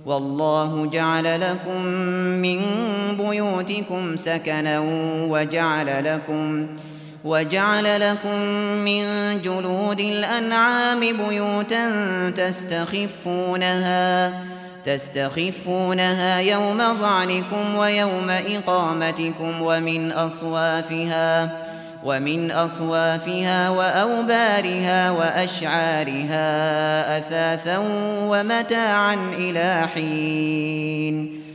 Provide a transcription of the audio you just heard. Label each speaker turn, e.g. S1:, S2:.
S1: والله جعل لكم من بيوتكم سكنا وجعل لكم من جلود الأنعام بيوتا تستخفونها يوم ظعنكم ويوم إقامتكم ومن أصوافها وأوبارها وأشعارها أثاثا ومتاعا إلى حين